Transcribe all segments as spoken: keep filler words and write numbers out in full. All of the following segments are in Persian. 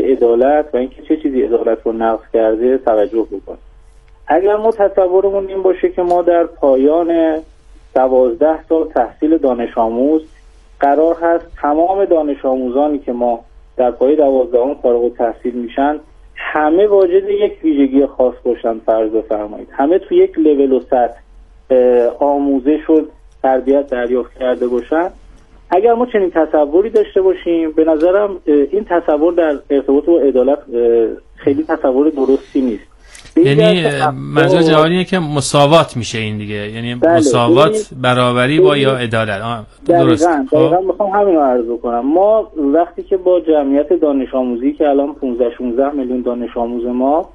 عدالت و اینکه چه چیزی عدالت رو نقض کرده توجه بکنیم. اگر ما تصورمون این باشه که ما در پایان دوازده سال تحصیل دانش آموز قرار هست تمام دانش آموزانی که ما در پای دوازدهم فارغ التحصیل میشن همه واجد یک ویژگی خاص باشن، فرض بفرمایید همه تو یک لول و سطح آموزش و تربیت دریافت کرده باشن، اگر ما چنین تصوری داشته باشیم به نظرم این تصور در ارتباط با عدالت خیلی تصور درستی نیست. یعنی منظور جهانیه که مساوات میشه این دیگه، یعنی بله. مساوات برابری با یا عدالت. درست. دقیقاً میخوام همین رو عرض کنم. ما وقتی که با جمعیت دانش آموزی که الان پانزده شانزده میلیون دانش آموز ما،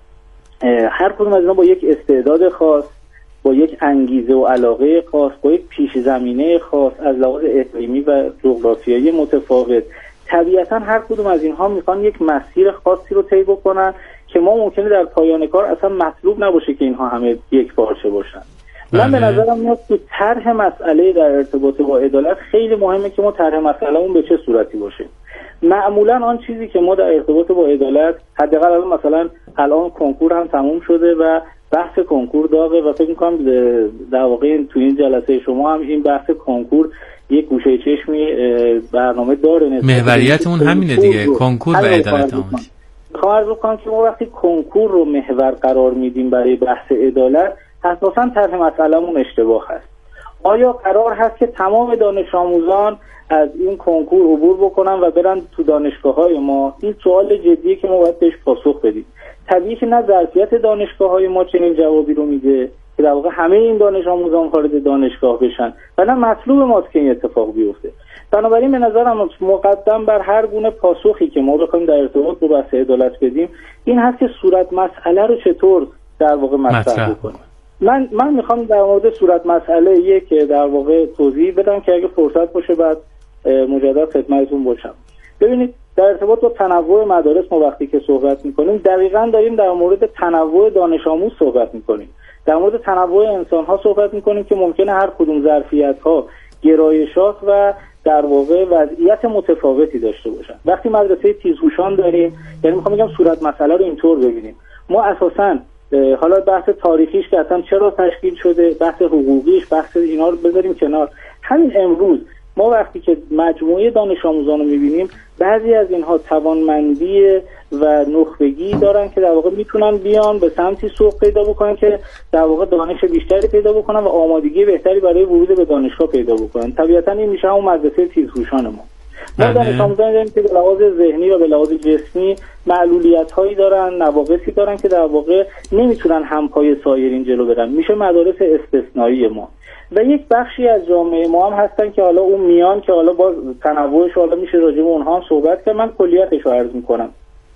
هر کدوم از اینا با یک استعداد خاص، با یک انگیزه و علاقه خاص، با یک پیش زمینه خاص از لحاظ اقلیمی و جغرافیایی متفاوت، طبیعتاً هر کدوم از اینها میخوان یک مسیر خاصی رو طی بکنن که ما ممکنه در پایان کار اصلا مطلوب نباشه که اینها همه یک پارچه باشن. من به نظرم میاد تو طرح مسئله در ارتباط با عدالت خیلی مهمه که ما طرح مسئلهمون به چه صورتی باشه. معمولا آن چیزی که ما در ارتباط با عدالت، حداقل الان مثلا الان کنکور هم تموم شده و بحث کنکور داغه و فکر می‌کنم در واقع تو این جلسه شما هم این بحث کنکور یک گوشه چشمی برنامه داره. محوریت اون همینه دیگه، کنکور و عدالت. میخوام عرض کنم که ما وقتی کنکور رو محور قرار میدیم برای بحث عدالت، اساساً طرح مسئله‌مون اشتباه هست. آیا قرار هست که تمام دانش آموزان از این کنکور عبور بکنن و برن تو دانشگاه‌های ما؟ این سوال جدیه که ما باید بهش پاسخ بدیم. طبیعی که نه ظرفیت دانشگاه‌های ما چنین جوابی رو میده که در واقع همه این دانش آموزان وارد دانشگاه بشن و نه مطلوب ماست که این اتفاق بیفته. بنابراین به نظرم مقدم بر هر گونه پاسخی که ما بخوایم در ارتباط با بحث عدالت بدیم این هست که صورت مسئله رو چطور در واقع مطرح کنیم. من من میخوام در مورد صورت مسئله یک در واقع توضیح بدم که اگه فرصت باشه بعد مجدد خدمتتون باشم. ببینید در ارتباط با تنوع مدارس ما وقتی که صحبت میکنیم دقیقاً داریم در مورد تنوع دانش آموز صحبت میکنیم، در مورد تنوع انسان ها صحبت میکنیم که ممکنه هر کدوم ظرفیت ها، گرایشات و در واقع وضعیت متفاوتی داشته باشن. وقتی مدرسه تیزهوشان داریم، یعنی میخوام بگم صورت مسئله رو اینطور ببینیم. ما اساساً حالا بحث تاریخیش که اصلا چرا تشکیل شده، بحث حقوقیش، بحث اینا رو بذاریم کنار. همین امروز ما وقتی که مجموعه دانش آموزان رو میبینیم، بعضی از اینها توانمندی و نخبگی دارن که در واقع میتونن بیان به سمتی سوق پیدا بکنن که در واقع دانش بیشتری پیدا بکنن و آمادگی بهتری برای ورود به دانشگاه پیدا بکنن. طبیعتا این میشه همون مدرسه تیزهوشان ما. ما دانش آموزان داریم که به لحاظ ذهنی و به لحاظ جسمی معلولیت‌هایی دارن، نواقصی دارن که در واقع نمیتونن همپای سایرین جلو برن. میشه مدارس استثنایی ما. و یک بخشی از جامعه ما هم هستن که حالا اون میان که حالا باز تنوعش حالا میشه راجع به اونها هم صحبت کرد، من کلیتش رو عرض میکنم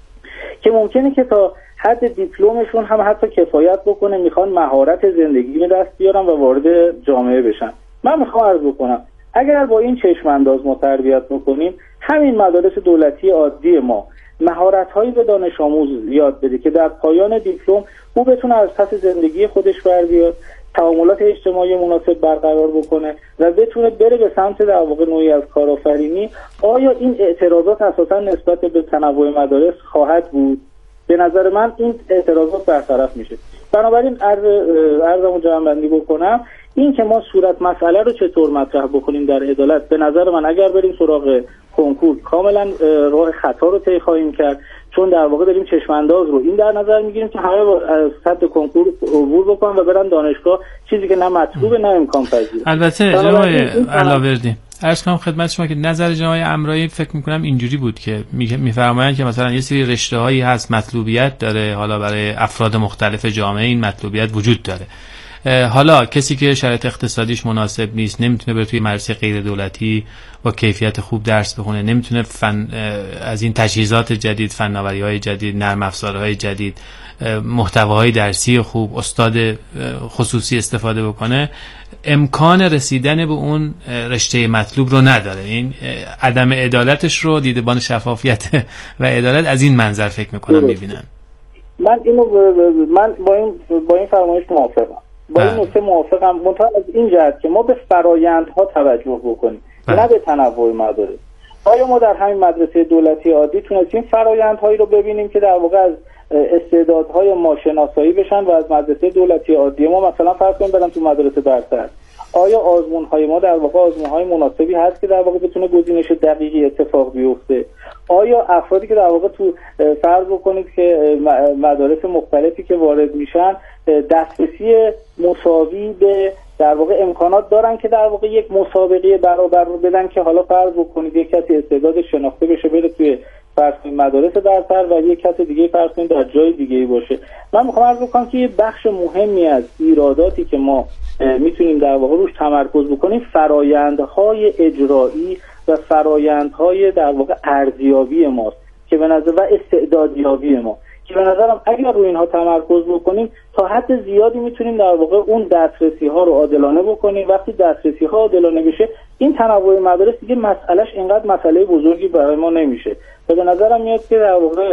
که ممکنه که تا حد دیپلمشون هم حتی کفایت بکنه، میخوان مهارت زندگی به دست بیارن و وارد جامعه بشن. من میخوام عرض بکنم اگر با این چشم انداز ما تربیت بکنیم، همین مدارس دولتی عادی ما مهارت‌هایی به دانش آموز یاد بده که در پایان دیپلم او بتونه از پس زندگی خودش بر بیاد، تعاملات اجتماعی مناسب برقرار بکنه و بتونه بره به سمت در واقع نوعی از کارآفرینی. آیا این اعتراضات اساسا نسبت به تنوع مدارس خواهد بود؟ به نظر من این اعتراضات برطرف میشه. بنابراین عرض عرضمو جمع‌بندی بکنم، این که ما صورت مسئله رو چطور مطرح بکنیم در عدالت، به نظر من اگر بریم سراغ کنکور کاملا راه خطا رو طی خواهیم کرد، چون در واقع داریم چشم انداز رو این در نظر میگیریم که همه از سطح کنکور عبور بکنن و برن دانشگاه، چیزی که نه مطلوبه نه امکان پذیره. البته جناب علاوردی عرض کنم خدمت شما که نظر جناب امرایی فکر میکنم اینجوری بود که میفرمایند که مثلا یه سری رشته‌هایی هست مطلوبیت داره، حالا برای افراد مختلف جامعه این مطلوبیت وجود داره، حالا کسی که شرایط اقتصادیش مناسب نیست نمیتونه بره توی مدرسه غیر دولتی با کیفیت خوب درس بخونه، نمیتونه فن از این تجهیزات جدید، فناوری‌های جدید، نرم افزارهای جدید، محتواهای درسی خوب، استاد خصوصی استفاده بکنه، امکان رسیدن به اون رشته مطلوب رو نداره. این عدم عدالتش رو دیدبان شفافیت و عدالت از این منظر فکر میکنم میبینم. من اینو من با این با این فرمایش موافقم. با این نکته موافقم، منتها از این جهت که ما به فرایندها توجه بکنیم، نه به تنوع مدارس. آیا ما در همین مدرسه دولتی عادی تونستیم فرآیندهایی رو ببینیم که در واقع از استعدادهای ما شناسایی بشن و از مدرسه دولتی عادی ما مثلا فرض کنیم برن تو مدرسه برتر؟ آیا آزمون‌های ما در واقع آزمون‌های مناسبی هست که در واقع بتونه گزینش دقیقی اتفاق بیفته؟ آیا افرادی که در واقع تو فرض بکنید که مدارس مختلفی که وارد میشن دسترسی مساوی به در واقع امکانات دارن که در واقع یک مسابقه برابر رو بدن که حالا فرض بکنید یک کسی استعداد شناخته بشه بره توی فرض کنید مدارس برتر و یک کسی دیگه فرض کنید در جای دیگه‌ای باشه؟ من میخوام عرض بکنم که یه بخش مهمی از ایراداتی که ما میتونیم در واقع روش تمرکز بکنیم فرآیندهای اجرایی و فرآیندهای در واقع ارزیابی ماست که به نظر و استعدادیابی ما که به نظرم اگر روی اینها تمرکز بکنیم تا حد زیادی میتونیم در واقع اون دسترسی ها رو عادلانه بکنیم. وقتی دسترسی ها عادلانه بشه این تنوع مدارس دیگه مسئلهش اینقدر مسئله بزرگی برای ما نمیشه و به نظرم میاد که در واقع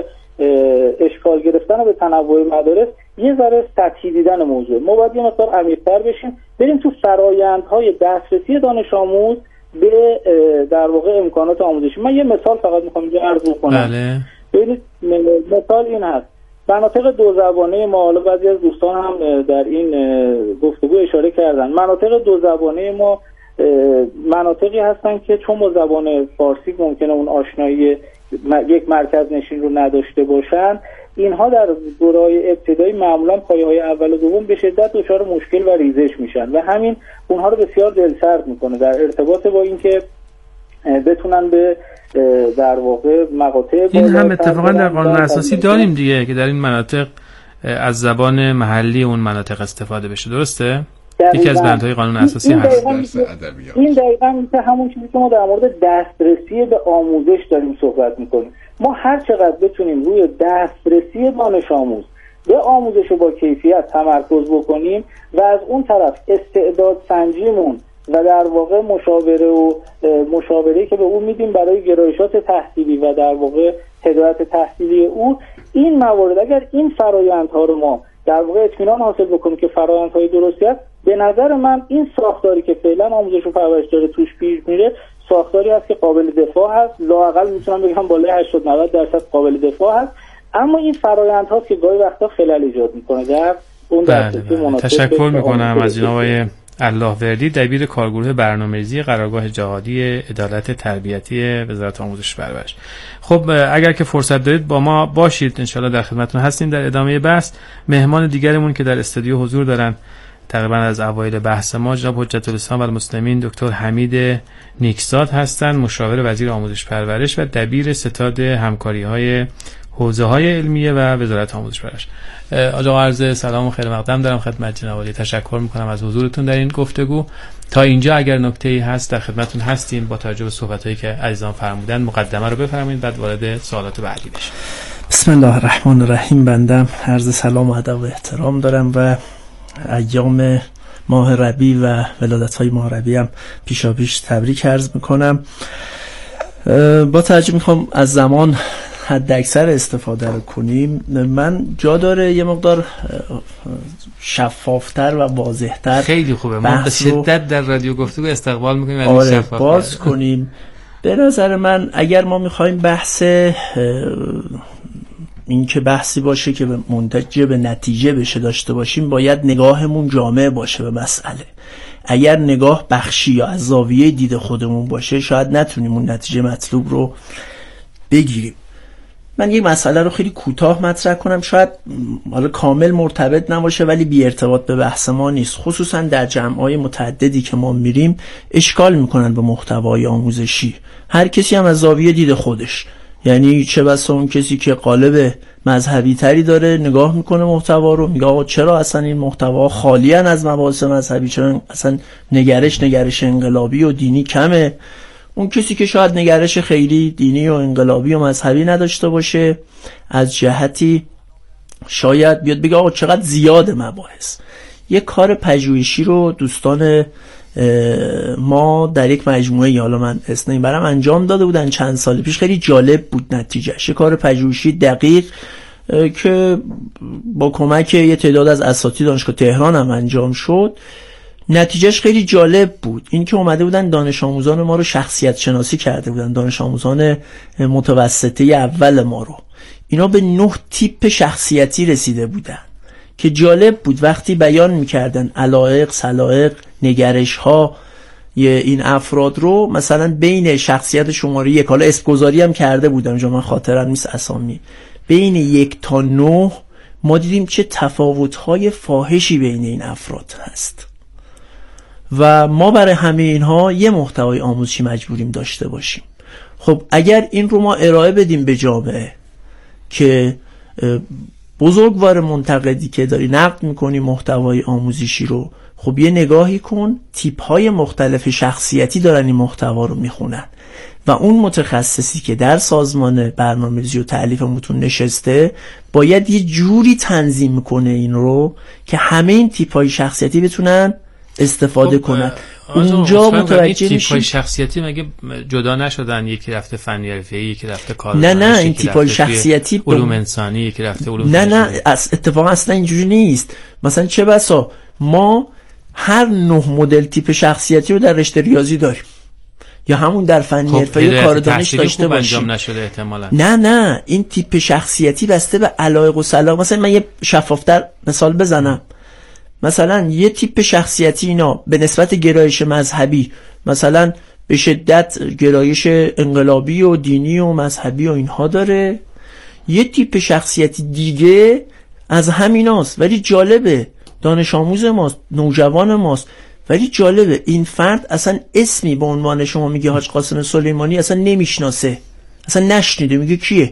اشکال گرفتن به تنوع مدارس یه ذره سطحی دیدن موضوع. ما باید یه مقدار عمیق‌تر بشیم، بریم تو فرآیندهای دسترسی دانش آموز به در واقع امکانات آموزشی. من یه مثال فقط میخوام اینجا عرض کنم. بله. ببینید مثال این هست، مناطق دو زبانه ما، حالا بعضی از دوستان هم در این گفتگو اشاره کردن، مناطق دو زبانه ما مناطقی هستن که چون با زبان فارسی ممکنه اون آشنایی یک مرکز نشین رو نداشته باشن، اینها در دوره‌های ابتدایی معمولا پایه‌های اول و دوم به شدت دچار مشکل و ریزش میشن و همین اونها رو بسیار دلسرد میکنه در ارتباط با اینکه بتونن به در واقع مقاطع این هم اتفاقا در قانون اساسی داریم دیگه که در این مناطق از زبان محلی اون مناطق استفاده بشه، درسته؟ یکی از بندهای قانون اساسی این هست. این دقیقاً میشه همون چیزی که ما در مورد دسترسی به آموزش داریم صحبت میکنیم. ما هر چقدر بتونیم روی دسترسی دانش آموز به آموزش با کیفیت تمرکز بکنیم و از اون طرف استعداد سنجیمون و در واقع مشاوره و مشاوره‌ای که به اون میدیم برای گرایشات تحصیلی و در واقع هدایت تحصیلی او، این موارد اگر این فرآیندها رو ما در واقع اطمینان حاصل بکنیم که فرآیندهای درستی است، به نظر من این ساختاری که فعلا آموزش و پرورش داره توش پیش میره ساختاری است که قابل دفاع هست، لااقل میتونم بگم بالای هشتاد نود درصد قابل دفاع هست، اما این فرآیندها که گاهی وقتا خلل ایجاد میکنه در اون دسترسی مناسب. تشکر میکنم از جناب آقای اللهوردی، دبیر کارگروه برنامه‌ریزی قرارگاه جهادی عدالت تربیتی وزارت آموزش و پرورش. خب اگر که فرصت دارید با ما باشید، انشالله در خدمتتون هستیم در ادامه بحث. مهمان دیگرمون که در استودیو حضور دارن تقریبا از اوایل بحث ما، جناب حجت الاسلام و المسلمین دکتر حمید نیکزاد هستند، مشاور وزیر آموزش پرورش و دبیر ستاد همکاری‌های حوزه‌های علمیه و وزارت آموزش پرورش. آقا عرض سلام و خیر مقدم دارم خدمت جناب عالی. تشکر میکنم از حضورتون در این گفتگو. تا اینجا اگر نکته‌ای هست در خدمتتون هستیم. با توجه به صحبتایی که عزیزان فرمودن مقدمه رو بفرمایید بعد وارد سوالات بعدی بشیم. بسم الله الرحمن الرحیم. بندم عرض سلام و ادب و احترام دارم و ایام ماه ربیع و ولادت‌های ماه ربیع هم پیشاپیش تبریک عرض میکنم. با توجه میخوام از زمان حد اکثر استفاده رو کنیم. من جا داره یه مقدار شفافتر و واضحتر خیلی خوبه، ما به شدت در رادیو گفتگو استقبال میکنیم از آره شفاف باز کنیم. به نظر من اگر ما میخوایم بحث این که بحثی باشه که منتج به نتیجه بشه داشته باشیم، باید نگاهمون جامع باشه به مسئله. اگر نگاه بخشی یا از زاویه دید خودمون باشه شاید نتونیم اون نتیجه مطلوب رو بگیریم. من یک مسئله رو خیلی کوتاه مطرح کنم، شاید حالا کامل مرتبط نباشه ولی بی ارتباط به بحث ما نیست. خصوصا در جمع‌های متعددی که ما میریم اشکال میکنن به محتوای آموزشی، هر کسی هم از زاویه دید خودش. یعنی چه بسا اون کسی که قالب مذهبی تری داره نگاه میکنه محتوا رو، میگه آقا چرا اصلا این محتوا خالیان از مباحث مذهبی، چرا اصلا نگرش نگرش انقلابی و دینی کمه. اون کسی که شاید نگرش خیلی دینی و انقلابی و مذهبی نداشته باشه از جهتی شاید بیاد بگه آقا چقدر زیاد مباحث. یک کار پژوهشی رو دوستان ما در یک مجموعه، حالا من اسم نمیبرم، انجام داده بودن چند سال پیش. خیلی جالب بود نتیجهش. یک کار پژوهشی دقیق که با کمک یه تعداد از اساتید دانشگاه تهران هم انجام شد. نتیجهش خیلی جالب بود. این که اومده بودن دانش آموزان ما رو شخصیت شناسی کرده بودن، دانش آموزان متوسطه اول ما رو، اینا به نه تیپ شخصیتی رسیده بودن که جالب بود وقتی بیان میکردن علایق، سلایق، نگرش ها این افراد رو، مثلا بین شخصیت شماره یک، حالا اسم گذاری هم کرده بودم جا من خاطرم نیست اسامی، بین یک تا نه ما دیدیم چه تفاوت‌های فاحشی بین این افراد هست و ما برای همه اینها یه محتوای آموزشی مجبوریم داشته باشیم. خب اگر این رو ما ارائه بدیم به جامعه که بزرگوار منتقدی که داری نقد میکنی محتوای آموزشی رو، خب یه نگاهی کن تیپ‌های مختلف شخصیتی دارن این محتوا رو میخونن و اون متخصصی که در سازمان برنامه‌ریزی و تألیف متون نشسته باید یه جوری تنظیم کنه این رو که همه این تیپ‌های شخصیتی بتونن استفاده خب کنن. اونجا متوجه میشیم تیپ‌های شخصیتی مگه جدا نشدن؟ یکی رفته فنی حرفه‌ای، یکی رفته کار، نه نه این تیپ‌های شخصیتی علوم انسانی، یکی رفته علوم نه نه از اتفاقا اصلا اینجوری نیست. مثلا چه بسا ما هر نه مدل تیپ شخصیتی رو در رشته ریاضی داریم یا همون در فنی خب حرفه‌ای کار دانش داشته باشیم. انجام نشده احتمالاً. نه نه این تیپ شخصیتی بسته به علایق و سلایق. مثلا من یه شفافتر مثال بزنم، مثلا یه تیپ شخصیتی اینا به نسبت گرایش مذهبی مثلا به شدت گرایش انقلابی و دینی و مذهبی و اینها داره، یه تیپ شخصیتی دیگه از همیناست ولی جالبه، دانش آموز ماست، نوجوان ماست، ولی جالبه این فرد اصلا اسمی به عنوان شما میگه حاج قاسم سلیمانی اصلا نمیشناسه، اصلا نشنیده، میگه کیه؟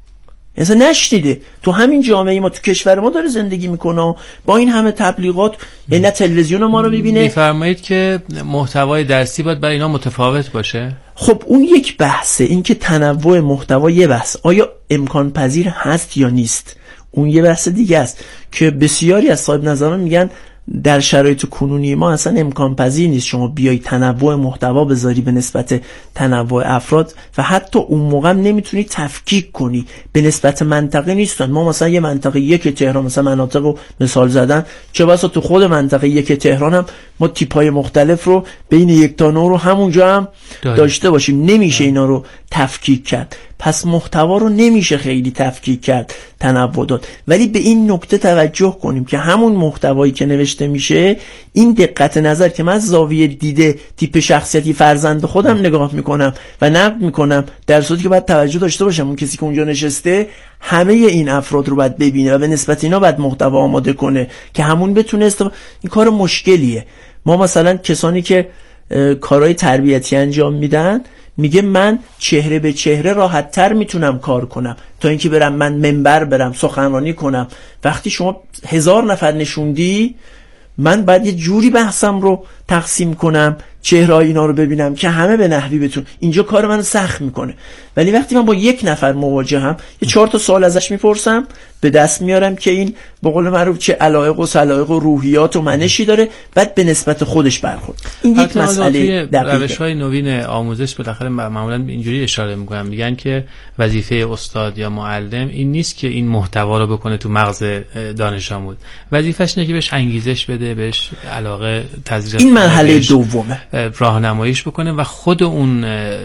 اصلا نشنیده. تو همین جامعه ما تو کشور ما داره زندگی میکنه با این همه تبلیغات، نه تلویزیون ما رو ببینه. میفرمایید که محتوای درسی باید برای اینا متفاوت باشه. خب اون یک بحثه، این که تنوع محتوا یه بحث، آیا امکان پذیر هست یا نیست اون یه بحث دیگه است که بسیاری از صاحب نظران میگن در شرایط کنونی ما اصلا امکان پذیر نیست شما بیای تنوع محتوا بذاری به نسبت تنوع افراد و حتی اون موقع نمیتونی تفکیک کنی به نسبت منطقه نیستن. ما مثلا یه منطقه یک تهران، مثلا مناطق رو مثال زدن، چه بسا تو خود منطقه یک تهران هم ما تیپ‌های مختلف رو بین یک تا نه رو همونجا هم داری. داشته باشیم. نمیشه اینا رو تفکیک کرد، پس محتوا رو نمیشه خیلی تفکیک کرد، تنوع داد. ولی به این نکته توجه کنیم که همون محتوایی که نوشته میشه، این دقت نظر که من از زاویه دیده تیپ شخصیتی فرزند خودم نگاه میکنم و نقد میکنم، در صورتی که باید توجه داشته باشم اون کسی که اونجا نشسته همه این افراد رو باید ببینه و به نسبت اینا باید محتوا آماده کنه که همون بتونه استفاده. این کار مشکلیه. ما مثلا کسانی که کارهای تربیتی انجام میدن میگه من چهره به چهره راحت تر میتونم کار کنم تا اینکه برم من منبر برم سخنرانی کنم. وقتی شما هزار نفر نشوندی، من باید یه جوری بحثم رو تقسیم کنم، چهره‌های اینا رو ببینم که همه به نحوی بتون. اینجا کار منو سخت میکنه. ولی وقتی من با یک نفر مواجهم، یه چهار تا سوال ازش میپرسم، به دست میارم که این به قول معروف چه علایق و سلایق و روحیات و منشی داره، بعد به نسبت خودش برخورد. این یک مسئله دقیقه. روش‌های نوین آموزش بالاخره معمولا اینجوری اشاره میکنن، میگن که وظیفه استاد یا معلم این نیست که این محتوا رو بکنه تو مغز دانش آموز، وظیفه‌ش اینه که بهش انگیزش بده، بهش علاقه تزریق، این مرحله دومه، راهنماییش بکنه و خود اون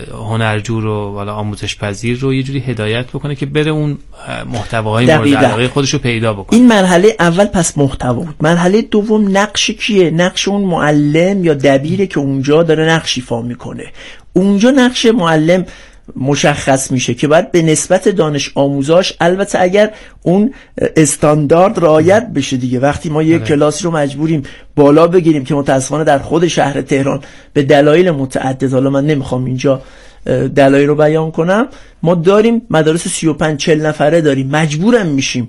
هنرجو رو والا آموزش پذیر رو یه جوری هدایت بکنه که بره اون محتواهای مورد علاقه خودش رو پیدا بکنه. این مرحله اول پس محتوا بود. مرحله دوم نقش کیه؟ نقش اون معلم یا دبیره که اونجا داره نقش ایفا میکنه. اونجا نقش معلم مشخص میشه که باید به نسبت دانش آموزاش، البته اگر اون استاندارد رعایت بشه دیگه. وقتی ما یک کلاسی رو مجبوریم بالا بگیریم که متاسفانه در خود شهر تهران به دلایل متعدد، حالا من نمیخوام اینجا دلایل رو بیان کنم، ما داریم مدارس سی و پنج چهل نفره داریم، مجبورم میشیم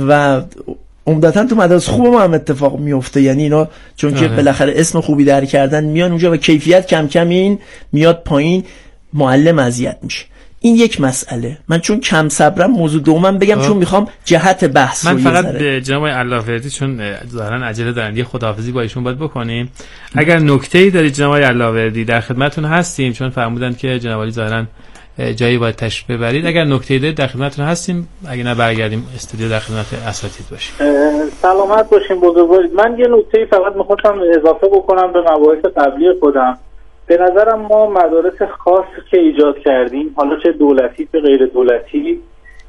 و عمدتاً تو مدارس خوب ما هم اتفاق میفته، یعنی اینا چون که بالاخره اسم خوبی در کردن میان اونجا و کیفیت کم کم این میاد پایین، معلم اذیت میشه. این یک مسئله. من چون کم صبرم موضوع دومم بگم، چون میخوام جهت بحث من فقط به جناب علافردی چون ظاهرا عجله دارن یه خداحافظی با ایشون باید بکنیم. اگر نکته‌ای دارید جناب علافردی در خدمتتون هستیم، چون فرمودن که جناب علی ظاهرا جایی باید تشریف ببرید. اگر نکته‌ای دارید در خدمتتون هستیم، اگه نه برگردیم استودیو در خدمت اساتید باشیم. سلامت باشین بزرگوارید. من یه نکته فقط می‌خواستم اضافه بکنم به مباحث قبلی خودم. به نظرم ما مدارس خاص که ایجاد کردیم، حالا چه دولتی چه غیر دولتی،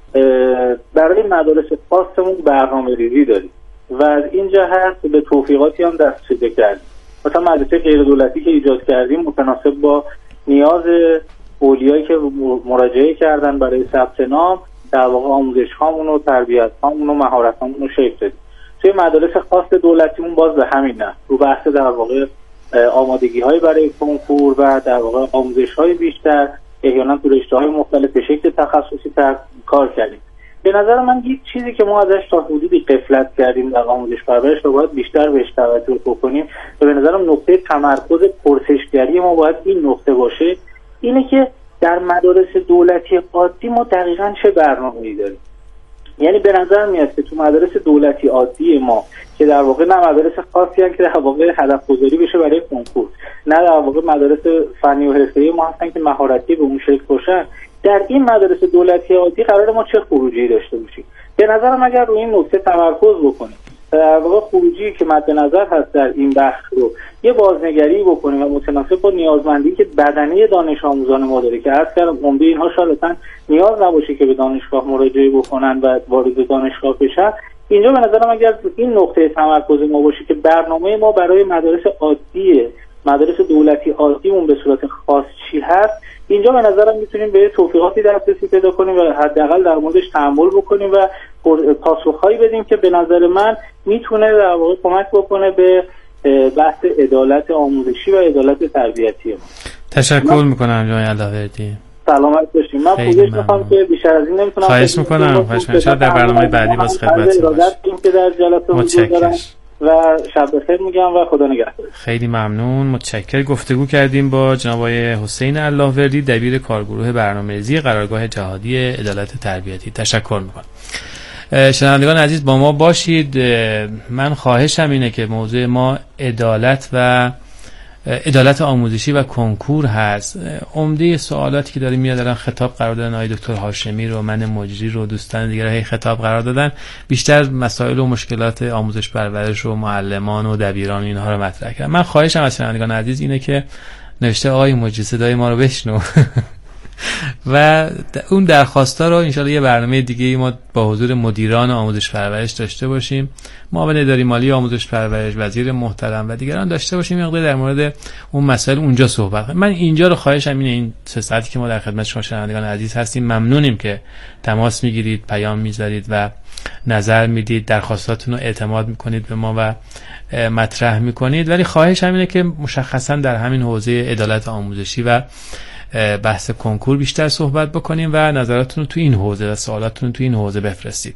برای مدارس خاصمون برنامه‌ریزی داریم و از این جهت به توفیقاتی هم دست پیدا کردیم. مثلا مدرسه غیر دولتی که ایجاد کردیم متناسب با نیاز اولیایی که مراجعه کردن برای ثبت نام، در واقع آموزش هامون و تربیت هامون و مهارت هامون رو شکل دادیم. توی مدارس خاص دولتیمون باز به همین نه، رو بحث در واقع آمادگی های برای کنکور و در واقع آموزش های بیشتر، احیانا تو رشته های مختلف به شکل تخصصی تر کار کردیم. به نظر من یک چیزی که ما ازش تا حدودی غفلت کردیم در آموزش پرورش رو باید بیشتر بهش توجه بکنیم و به نظرم نقطه تمرکز پرسشگری ما باید این نقطه باشه، اینه که در مدارس دولتی عادی ما دقیقاً چه برنامه‌ای داریم. یعنی به نظر میاد که تو مدارس دولتی عادی ما که در واقع نه مدارس خاصی هستن که در واقع هدف گذاری بشه برای کنکور، نه در واقع مدارس فنی و حرفه‌ای ما هستن که مهارتی به اون شکل باشن، در این مدارس دولتی عادی قرار ما چه خروجی داشته باشیم. به نظرم اگر روی این نکته تمرکز بکنیم، در واقع خروجی که مد نظر هست در این بخش رو یه بازنگری بکنیم و متناسب با نیازمندی که بدنه دانش آموزان ما داره که عرض کردم عمده اینها شاید نیاز نباشه که به دانشگاه مراجعه بکنن و وارد دانشگاه بشن، اینجا به نظرم اگر این نقطه تمرکز ما باشه که برنامه ما برای مدارس عادی، مدارس دولتی عادیمون به صورت خاص چی هست، اینجا به نظرم میتونیم به توفیقاتی دسترسی پیدا کنیم و حداقل در موردش تأمل بکنیم و پاسخهایی بدیم که به نظر من میتونه در واقع کمک بکنه به بحث عدالت آموزشی و عدالت تربیتی ما. تشکر میکنم جناب علاوردی. سلامت باشید. من پوزش میخوام که بیشتر از این نمیتونم. خواهش میکنم. خواهش میکنم. در برنامه بعدی باز خدمتتون باشم. متشکرم. و شب بخیر میگم و خدا نگهدار. خیلی ممنون. متشکرم. گفتگو کردیم با جناب آقای حسین علاوردی، دبیر کارگروه برنامه‌ریزی قرارگاه جهادی عدالت تربیتی. تشکر میکنم. شنوندگان عزیز با ما باشید. من خواهشم اینه که موضوع ما عدالت و عدالت آموزشی و کنکور هست. عمده سوالاتی که داریم میاد الان خطاب قرار دادن آقای دکتر هاشمی رو، من مجری رو، دوستان دیگه رو خطاب قرار دادن، بیشتر مسائل و مشکلات آموزش پرورش و معلمان و دبیران اینها رو مطرح کردن. من خواهشم از شنوندگان عزیز اینه که نوشته آقای مجری صدای ما رو بشنو و اون درخواستا رو انشالله یه برنامه دیگه ای ما با حضور مدیران آموزش پرورش داشته باشیم، معاون اداری مالی آموزش پرورش، وزیر محترم و دیگران داشته باشیم، مقدار در مورد اون مسائل اونجا صحبت کنیم. من اینجا رو خواهشم اینه، این سه ساعتی که ما در خدمت شما شنوندگان عزیز هستیم ممنونیم که تماس میگیرید، پیام میذارید و نظر میدید، درخواستاتون رو اعتماد میکنید به ما و مطرح میکنید، ولی خواهشم اینه که مشخصا در همین حوزه عدالت آموزشی و بحث کنکور بیشتر صحبت بکنیم و نظراتتون رو تو این حوزه و سوالاتتون رو تو این حوزه بفرستید.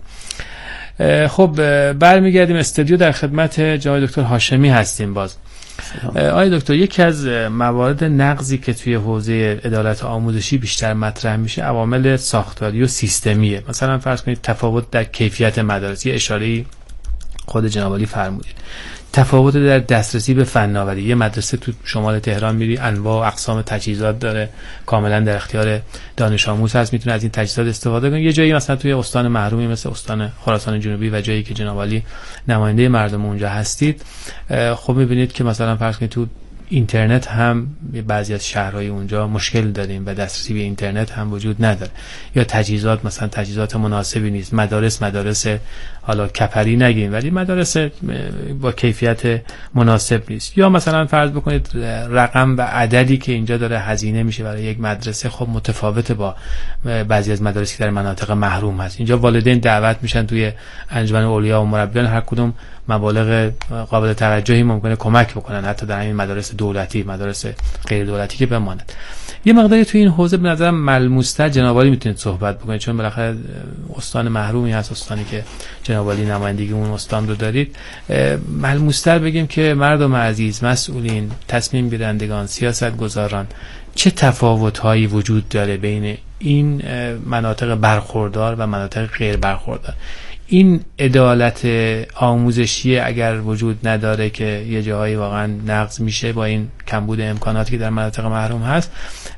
خب برمیگردیم استودیو، در خدمت جناب دکتر هاشمی هستیم باز. آقای دکتر، یکی از موارد نقضی که توی حوزه عدالت آموزشی بیشتر مطرح میشه عوامل ساختاری و سیستمیه. مثلا فرض کنید تفاوت در کیفیت مدارس، یه اشاره‌ای خود جناب عالی فرمودید، تفاوت در دسترسی به فناوری. یه مدرسه تو شمال تهران میری انواع و اقسام تجهیزات داره، کاملا در اختیار دانش آموز هست، میتونه از این تجهیزات استفاده کنه. یه جایی مثلا توی استان محرومی مثل استان خراسان جنوبی و جایی که جناب عالی نماینده مردم اونجا هستید، خب میبینید که مثلا فرض کنید تو اینترنت هم بعضی از شهرهای اونجا مشکل داریم و دسترسی به اینترنت هم وجود نداره، یا تجهیزات مثلا تجهیزات مناسبی نیست. مدارس مدارس حالا کپری نگیم ولی مدارس با کیفیت مناسب نیست. یا مثلا فرض بکنید رقم و عددی که اینجا داره هزینه میشه برای یک مدرسه خب متفاوته با بعضی از مدارسی که در مناطق محروم هست. اینجا والدین دعوت میشن توی انجمن اولیا و مربیان، هر کدوم مبالغ قابل توجهی ممکنه کمک بکنن، حتی در این مدارس دولتی، مدارس غیر دولتی که بماند. یه مقداری توی این حوزه به نظرم ملموس‌تر جناب عالی میتونید صحبت بکنید، چون بالاخره استان محرومی هست، استانی که جناب عالی نمایندگی اون استان رو دارید. ملموس‌تر بگیم که مردم عزیز، مسئولین، تصمیم گیرندگان، سیاستگزاران، چه تفاوت‌هایی وجود داره بین این مناطق برخوردار و مناطق غیر برخوردار. این عدالت آموزشی اگر وجود نداره که یه جاهایی واقعا نقض میشه با این کمبود امکاناتی که در مناطق محروم هست،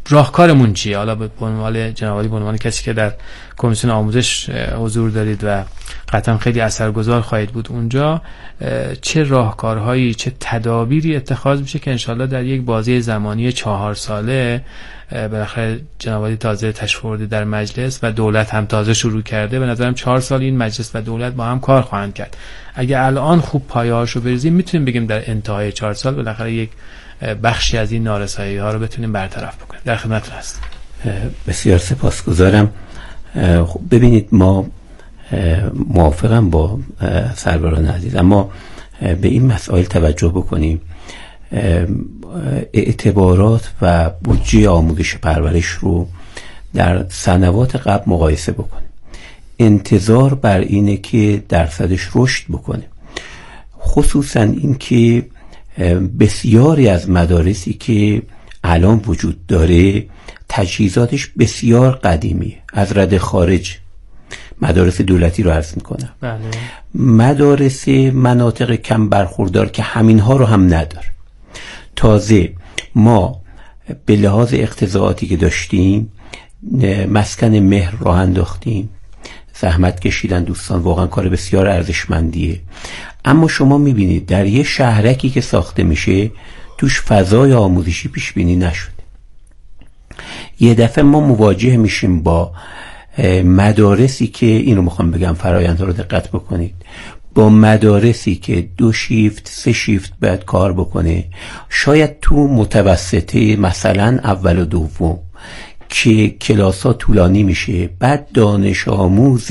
راهکارمون چیه؟ حالا به عنوان جناب به عنوان کسی که در کمیسیون آموزش حضور دارید و قطعا خیلی اثرگذار خواهید بود اونجا، چه راهکارهایی، چه تدابیری اتخاذ میشه که انشالله در یک بازی زمانی چهار ساله، بالاخره جناب تازه تشریف آورده در مجلس و دولت هم تازه شروع کرده، به نظرم چهار سال این مجلس و دولت با هم کار خواهند کرد. اگه الان خوب پایه‌هاشو بریزیم میتونیم بگیم در انتهای چهار سال بالاخره یک بخشی از این نارسایی ها رو بتونیم برطرف بکنیم. در خدمتتون هستم. بسیار سپاسگزارم. خب ببینید، ما موافقم با سروران عزیز، اما به این مسائل توجه بکنیم. اعتبارات و بودجه آموزش پرورش رو در سنوات قبل مقایسه بکنیم. انتظار بر اینه که درصدش رشد بکنه، خصوصا این که بسیاری از مدارسی که الان وجود داره تجهیزاتش بسیار قدیمیه، از رده خارج. مدارس دولتی رو عرض میکنم. بله. مدارس مناطق کم برخوردار که همینها رو هم نداره. تازه ما به لحاظ اقتضاعاتی که داشتیم مسکن مهر راه انداختیم، زحمت کشیدن دوستان، واقعا کار بسیار ارزشمندیه. اما شما میبینید در یه شهرکی که ساخته میشه توش فضای آموزشی پیش بینی نشده. یه دفعه ما مواجه میشیم با مدارسی که، این رو میخوام بگم فرآیندها رو دقت بکنید، با مدارسی که دو شیفت سه شیفت باید کار بکنه، شاید تو متوسطه مثلا اول و دوم که کلاس ها طولانی میشه، بعد دانش آموز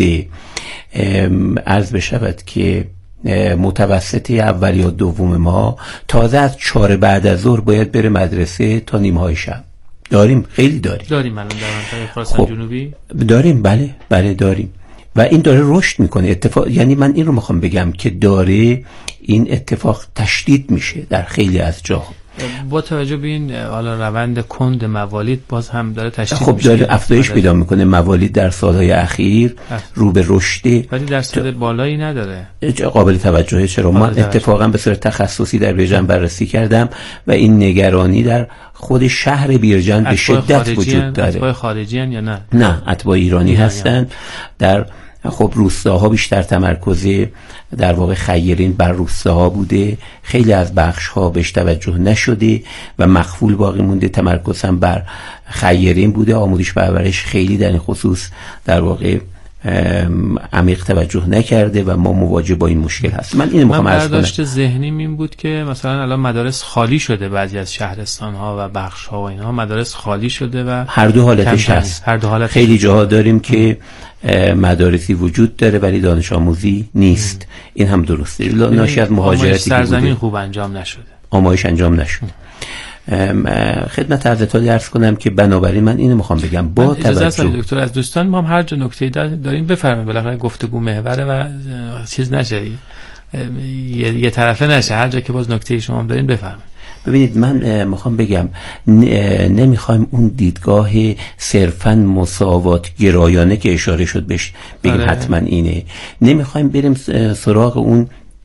عرض بشود که متوسطه اول یا دوم ما تازه از چهار بعد از ظهر باید بره مدرسه تا نیم های شب. داریم، خیلی داریم داریم الان در منطقه خراسان خب جنوبی داریم. بله بله داریم و این داره رشد میکنه. اتفاق، یعنی من این رو میخوام بگم که داره این اتفاق تشدید میشه در خیلی از جاها. با توجه به این حالا روند کند موالید باز هم داره تشدید خب میشه. داره افزایش پیدا میکنه. موالید در سالهای اخیر رو به رشده، ولی درصد بالایی نداره. قابل توجهه. چرا؟ من اتفاقا به صورت تخصصی در بیرجند بررسی کردم و این نگرانی در خود شهر بیرجند به شدت وجود داره. اتباع خارجی هن یا نه؟ نه، اتباع ایرانی هستن. در خب روستاها بیشتر تمرکز در واقع خیرین بر روستاها بوده، خیلی از بخش‌ها بهش توجه نشده و مخفول باقی مونده. تمرکز هم بر خیرین بوده. آموزش پرورش خیلی در این خصوص در واقع عمیق توجه نکرده و ما مواجه با این مشکل هست. من اینو میخوام عرض کنم. من برداشت ذهنیم این بود که مثلا الان مدارس خالی شده، بعضی از شهرستان ها و بخش ها و اینها مدارس خالی شده و هر دو حالتش هست. هر دو حالتش خیلی جاها داریم که مدارسی وجود داره ولی دانش آموزی نیست. این هم درسته. ناشی از مهاجرتی که سرزمین خوب انجام نشده، آمایش انجام نشده. خدمت حضرت عرض کنم که بنابراین من اینو میخوام بگم با توجه دکتر از دوستان ما هم هر جا نکته داریم بفرمایید، بالاخره گفتگو محوره و چیز نشه، یه, یه طرفه نشه، هر جا که باز نکته شما هم دارین بفرمایید. ببینید من میخوام بگم نمیخوایم اون دیدگاه صرفاً مساوات گرایانه که اشاره شد بهش بگیم آره. حتما اینه. نمیخوایم بریم سراغ اون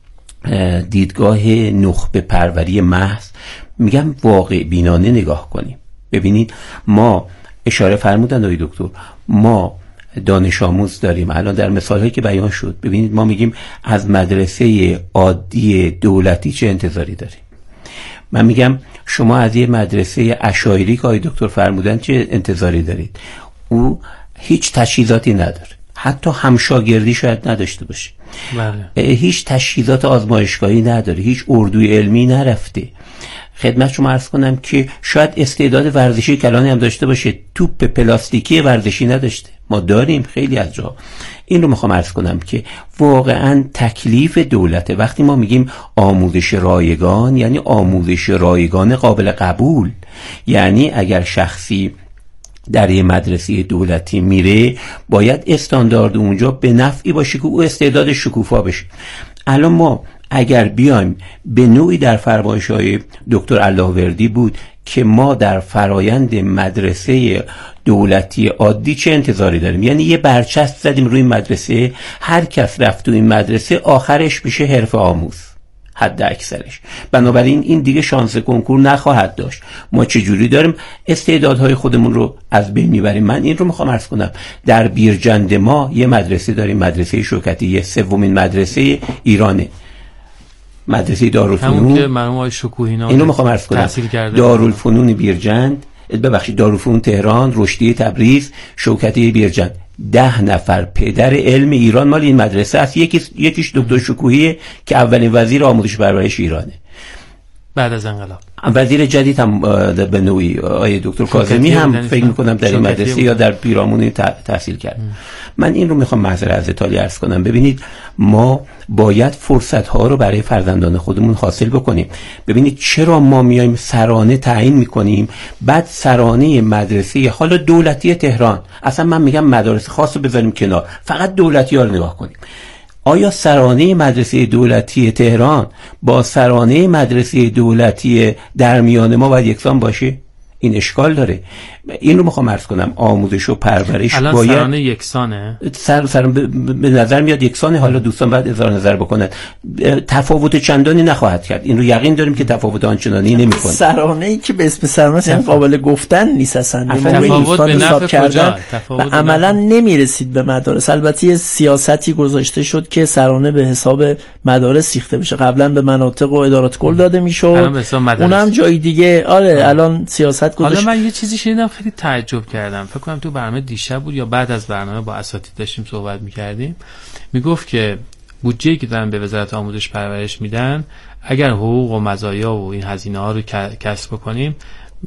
دیدگاه نخبه پروری محض. میگم واقع بینانه نگاه کنیم. ببینید ما اشاره فرمودن آقای دکتر، ما دانش آموز داریم. الان در مثالهایی که بیان شد ببینید ما میگیم از مدرسه عادی دولتی چه انتظاری داریم. من میگم شما از یه مدرسه اشایری که آقای دکتر فرمودن چه انتظاری دارید؟ او هیچ تجهیزاتی نداره، حتی همشاگردی شاید نداشته باشه. بله. هیچ تجهیزات آزمایشگاهی نداره، هیچ اردوی علمی نرفته. خدمت شما عرض کنم که شاید استعداد ورزشی کلانی هم داشته باشه، توپ پلاستیکی ورزشی نداشته. ما داریم خیلی از جا. این رو میخوام عرض کنم که واقعا تکلیف دولته. وقتی ما میگیم آموزش رایگان یعنی آموزش رایگان قابل قبول، یعنی اگر شخصی در یه مدرسه دولتی میره باید استاندارد اونجا به نفعی باشه که او استعداد شکوفا بشه. الان ما اگر بیایم به نوعی در فرمایش‌های دکتر اللهوردی بود که ما در فرایند مدرسه دولتی عادی چه انتظاری داریم، یعنی یه برچسب زدیم روی مدرسه، هر کس رفت تو این مدرسه آخرش میشه حرفه آموز. حد اکثرش. بنابراین این دیگه شانس کنکور نخواهد داشت. ما چجوری داریم استعدادهای خودمون رو از بین میبریم؟ من این رو میخوام عرض کنم، در بیرجند ما یه مدرسه داریم، مدرسه شوکتی، یه سومین مدرسه ایرانه، مدرسه دارالفنون که مرحوم آقای شکوهینا اینو میخوام عرض کنم. دارالفنون بیرجند، ببخشید دارالفنون تهران، رشدی تبریز، شوکتی بیرجند، ده نفر پدر علم ایران مال این مدرسه است. یکی یکیش دکتر شکوهیه که اولین وزیر آموزش و پرورش ایرانه بعد از انقلاب. وزیر جدید هم به نوعی آقای دکتر کاظمی هم فکر میکنم در این مدرسه یا در پیرامون تحصیل کرد. ام. من این رو میخوام محضر حضرت عالی عرض کنم. ببینید ما باید فرصت ها رو برای فرزندان خودمون حاصل بکنیم. ببینید چرا ما میایم سرانه تعیین میکنیم، بعد سرانه مدرسه حالا دولتی تهران، اصلا من میگم مدارس خاص رو بذاریم کنار، فقط دولتی ها رو نگاه کنیم. آیا سرانه مدرسه دولتی تهران با سرانه مدرسه دولتی درمیان ما باید یکسان باشه؟ این اشکال داره. این رو میخوام عرض کنم، آموزش و پرورش الان باید سرانه یکسانه، سر سر به نظر میاد یکسانه. حالا دوستان بعد اظهار نظر بکنن. تفاوت چندانی نخواهد کرد، این رو یقین داریم که تفاوت آنچنانی نمیکنه. سرانه ای که به اسم سرانه است قابل گفتن نیست اصلا. تفاوت به نفع کجا؟ عملا نمیرسید به مدارس. البته یه سیاستی گذاشته شد که سرانه به حساب مدارس ریخته بشه. قبلا به مناطق و ادارات کل داده میشد، اونم جای دیگه. آره الان سیاست گذاشت. حالا من یه چیزی شنیدم خیلی تعجب کردم، فکر کنم تو برنامه دیشب بود یا بعد از برنامه با اساتید داشتیم صحبت می‌کردیم، میگفت که بودجه‌ای که دارن به وزارت آموزش پرورش میدن، اگر حقوق و مزایا و این هزینه‌ها رو کسب بکنیم،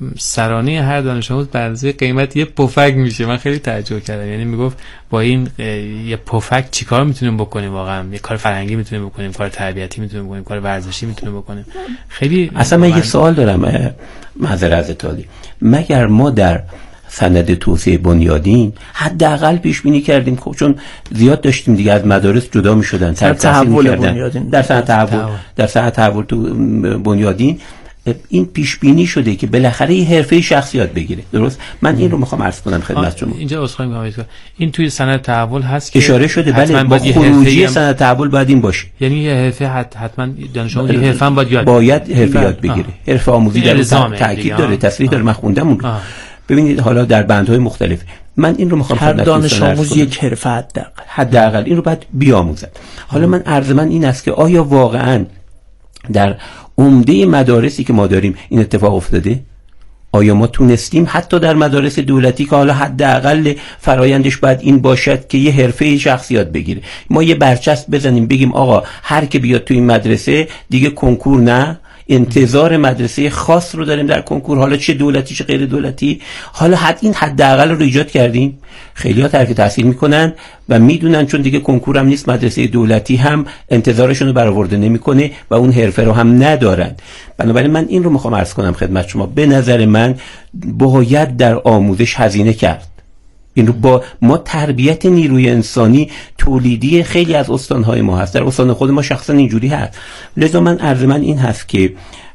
سرانه هر دانش آموز بر اساس قیمت یه پفک میشه. من خیلی تعجب کردم. یعنی میگفت با این یه پفک چیکار میتونیم بکنیم؟ واقعا یه کار فرهنگی میتونیم بکنیم، کار تربیتی میتونیم بکنیم، کار ورزشی میتونیم بکنیم. خیلی اصلا من یه سوال دارم معذرت از تالی، مگر ما در سند توسعه بنیادین حداقل پیش بینی کردیم خب چون زیاد داشتیم دیگه از مدارس جدا میشدن، در تحول بنیادین، در سند تحول در سند تحول تو بنیادین این پیش بینی شده که بالاخره یه حرفه شخصیت بگیره. درست؟ من این رو میخوام عرض کنم خدمت شما. اینجا عذرخواهی میکنم، این توی سند تحول هست که اشاره شده. بله با خروجی سند تحول باید این باشه. یعنی یه حرفه حتما دانش آموز یه حرفه باید یاد باید حرفه یاد بگیره. حرفه آموزی در تاکید داره، تصریح داره، من خوندم اون. ببینید حالا در بندهای مختلف من این رو میخوام هر دانش آموز یک حرفه حداقل حداقل این رو باید بیاموزد. حالا من عرض من این است که آیا واقعا در عمده مدارسی که ما داریم این اتفاق افتاده؟ آیا ما تونستیم حتی در مدارس دولتی که حالا حداقل فرایندش باید این باشد که یه حرفه شخصیت بگیره، ما یه برچسب بزنیم بگیم آقا هر که بیاد تو این مدرسه دیگه کنکور نه، انتظار مدرسه خاص رو داریم در کنکور، حالا چه دولتی چه غیر دولتی. حالا حد این حداقل رو ایجاد کردیم. خیلی‌ها ترک تحصیل میکنن و میدونن چون دیگه کنکور هم نیست، مدرسه دولتی هم انتظارشون رو برآورده نمیکنه و اون حرفه رو هم ندارن. بنابراین من این رو میخوام عرض کنم خدمت شما، به نظر من باید در آموزش هزینه کرد. این رو با ما تربیت نیروی انسانی تولیدی خیلی از استانهای ما هست، در استان خود ما شخصا اینجوری هست. لذا من عرض من این هست که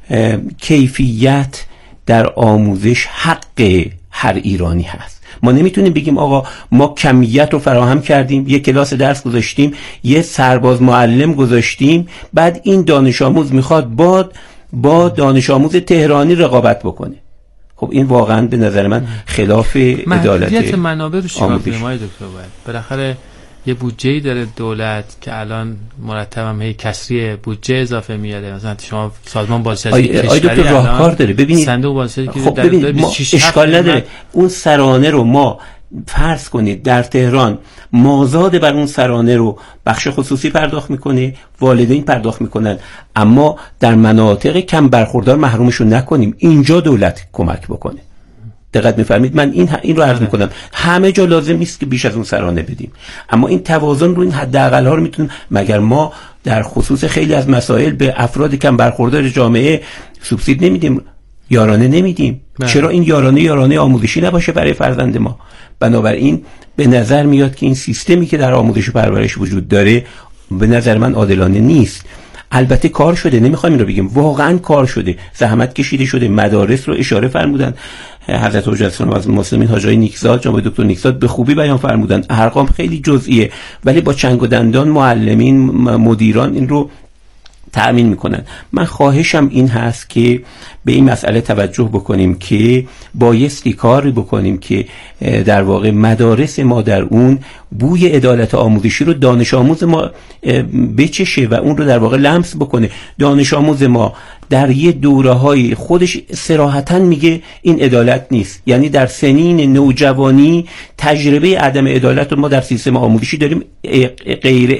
کیفیت در آموزش حق هر ایرانی هست. ما نمیتونیم بگیم آقا ما کمیت رو فراهم کردیم، یه کلاس درس گذاشتیم، یه سرباز معلم گذاشتیم، بعد این دانش آموز میخواد با با دانش آموز تهرانی رقابت بکنه. خب این واقعا به نظر من خلاف عدالت. محدودیت منابع رو چیکار کنیم آقای دکتر؟ باید بالاخره یه بودجه‌ای داره دولت که الان مرتب هم هی کسری بودجه اضافه میاده. مثلا شما سازمان بازنشستگی کشوری آی دکتر راهکار داره. ببینید صندوق بازنشستگی خب که در ما اشکال نداره اون سرانه رو ما فرض کنید در تهران مازاد بر اون سرانه رو بخش خصوصی پرداخت میکنه، والدین پرداخت میکنن، اما در مناطق کم برخوردار محرومشون نکنیم، اینجا دولت کمک بکنه. دقت میفرمید؟ من این این رو عرض میکنم، همه جا لازم نیست که بیش از اون سرانه بدیم، اما این توازن رو، این حداقل ها رو میتونیم. مگر ما در خصوص خیلی از مسائل به افراد کم برخوردار جامعه سوبسید نمیدیم، یارانه نمیدیم؟ نه. چرا این یارانه یارانه آموزشی نباشه برای فرزند ما؟ بنابراین به نظر میاد که این سیستمی که در آموزش و پرورش وجود داره به نظر من عادلانه نیست. البته کار شده، نمیخوایم این رو بگیم، واقعا کار شده، زحمت کشیده شده، مدارس رو اشاره فرمودن حضرت حجت از مسلمین حاج آقای نیکزاد، جناب دکتر نیکزاد به خوبی بیان فرمودن، ارقام خیلی جزئیه ولی با چنگ و دندان معلمین مدیران این رو تأمین میکنن. من خواهشم این هست که به این مسئله توجه بکنیم که بایستی کاری بکنیم که در واقع مدارس ما در اون بوی عدالت آموزشی رو دانش آموز ما بچشه و اون رو در واقع لمس بکنه. دانش آموز ما در یه دوره‌های خودش صراحتاً میگه این عدالت نیست، یعنی در سنین نوجوانی تجربه عدم عدالت رو ما در سیستم آموزشی داریم غیر